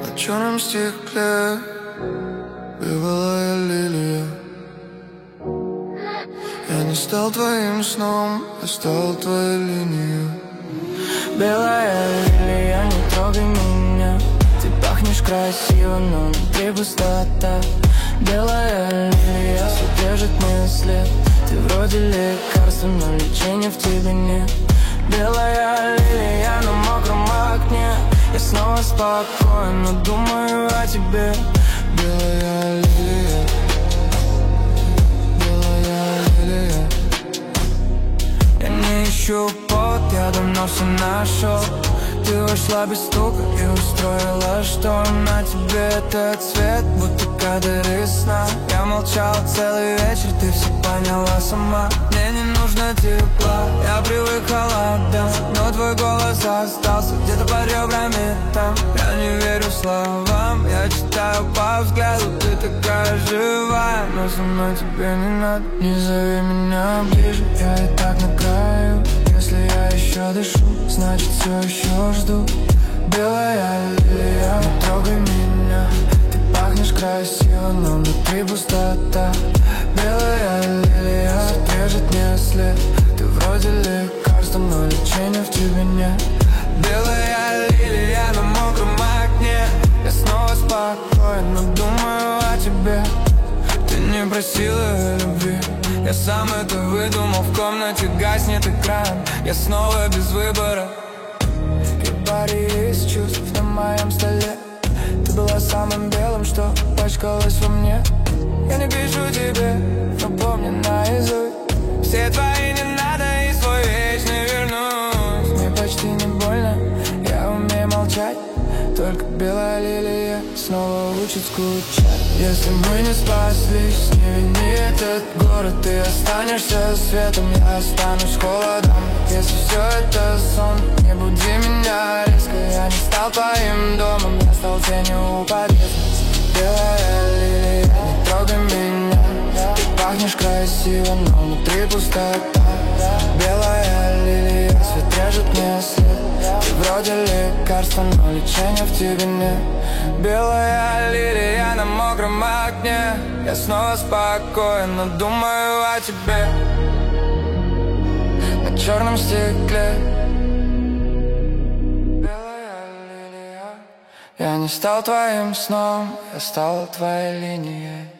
На черном стекле белая лилия. Я не стал твоим сном, я стал твоей линией. Белая лилия, не трогай меня. Ты пахнешь красиво, но внутри пустота. Белая лилия, все держит мне след. Ты вроде лекарства, но лечения в тебе нет. Белая лилия на мокром окне. Я снова спокоен, но думаю о тебе. Белая лилия, белая лилия. Я не ищу повод, я давно все нашел. Ты вошла без стука и устроила шторм. На тебе этот цвет, будто кадры сна. Я молчал целый вечер, ты все поняла сама. Мне не нужно тепла, я привык к холодам, но твой голос остался где-то под ребрами там. Я не верю словам, я читаю по взгляду. Ты такая живая, но со мной тебе не надо. Не зови меня ближе, я и так на краю. Если я еще дышу, значит все еще жду. Белая лилия, не трогай меня. Ты пахнешь красиво, но внутри пустота. Белая лилия, держит мне след. Ты вроде лекарства, но лечения в тебе нет. Белая лилия на мокром окне. Я снова спокоен, но думаю о тебе. Ты не просила любви, я сам это выдумал. В комнате гаснет экран, я снова без выбора. Паре из чувств на моем столе. Ты была самым белым, что пачкалось во мне. Я не пишу тебе, но помню наизусть все твои не надо и свой вечный вернусь. Мне почти не больно, я умею молчать. Только белая лилия снова учит скучать. Если мы не спаслись, не вини этот город. Ты останешься светом, я останусь холодом. Если все это сон, не буди меня резко. Я не стал твоим домом, я стал тенью у подъезда. Белая лилия, не трогай меня. Ты пахнешь красиво, но внутри пустота. Белая лилия, свет режет мне след. Ты вроде лекарства, но лечения в тебе нет. Белая лилия на мокром окне. Я снова спокоен, но думаю о тебе. На черном стекле. Белая лилия. Я не стал твоим сном, я стал твоей линией.